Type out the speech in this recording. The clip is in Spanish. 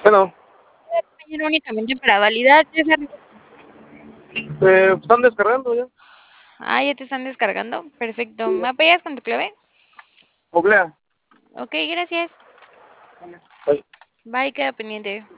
Bueno, Compañero, únicamente para validar. están descargando ya. Ah, ya te están descargando. Perfecto. ¿Me apoyas con tu clave? Googlea. Ok, gracias. Ahí. Bye, queda pendiente.